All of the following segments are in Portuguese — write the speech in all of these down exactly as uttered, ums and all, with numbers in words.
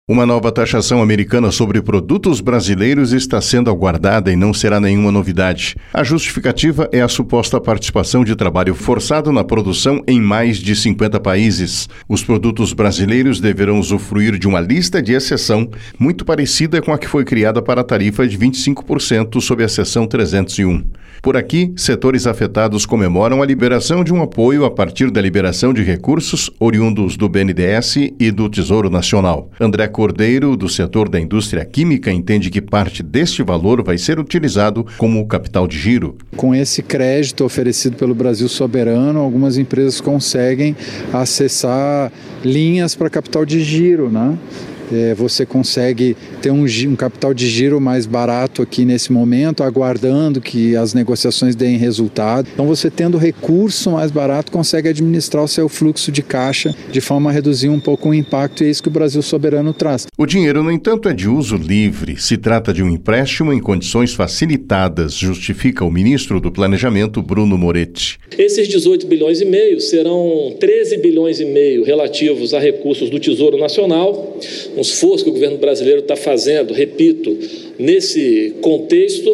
Uma nova taxação americana sobre produtos brasileiros está sendo aguardada e não será nenhuma novidade. A justificativa é a suposta participação de trabalho forçado na produção em mais de cinquenta países. Os produtos brasileiros deverão usufruir de uma lista de exceção muito parecida com a que foi criada para a tarifa de vinte e cinco por cento sob a seção trezentos e um. Por aqui, setores afetados comemoram a liberação de um apoio a partir da liberação de recursos oriundos do B N D E S e do Tesouro Nacional. André Cordeiro, do setor da indústria química, entende que parte deste valor vai ser utilizado como capital de giro. Com esse crédito oferecido pelo Brasil Soberano, algumas empresas conseguem acessar linhas para capital de giro, né? É, você consegue ter um, um capital de giro mais barato aqui nesse momento, aguardando que as negociações deem resultado. Então, você tendo recurso mais barato, consegue administrar o seu fluxo de caixa de forma a reduzir um pouco o impacto, e é isso que o Brasil Soberano traz. O dinheiro, no entanto, é de uso livre. Se trata de um empréstimo em condições facilitadas, justifica o ministro do Planejamento, Bruno Moretti. Esses dezoito bilhões e meio serão treze bilhões e meio relativos a recursos do Tesouro Nacional, um esforço que o governo brasileiro está fazendo, repito, nesse contexto,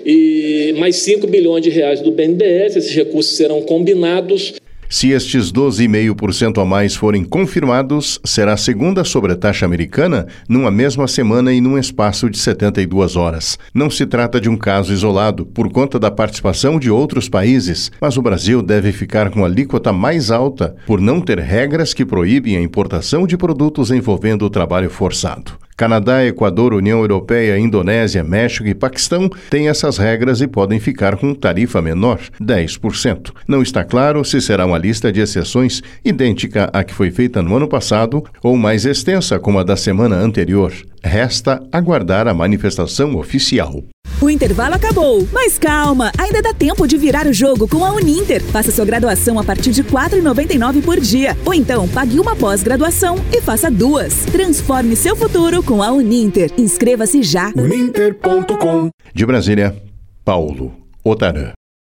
e mais cinco bilhões de reais do B N D E S. Esses recursos serão combinados. Se estes doze vírgula cinco por cento a mais forem confirmados, será a segunda sobretaxa americana numa mesma semana e num espaço de setenta e duas horas. Não se trata de um caso isolado, por conta da participação de outros países, mas o Brasil deve ficar com a alíquota mais alta por não ter regras que proíbem a importação de produtos envolvendo o trabalho forçado. Canadá, Equador, União Europeia, Indonésia, México e Paquistão têm essas regras e podem ficar com tarifa menor, dez por cento. Não está claro se será uma lista de exceções idêntica à que foi feita no ano passado ou mais extensa como a da semana anterior. Resta aguardar a manifestação oficial. O intervalo acabou, mas calma, ainda dá tempo de virar o jogo com a Uninter. Faça sua graduação a partir de quatro reais e noventa e nove centavos por dia. Ou então, pague uma pós-graduação e faça duas. Transforme seu futuro com a Uninter. Inscreva-se já. uninter ponto com. De Brasília, Paulo Otarã.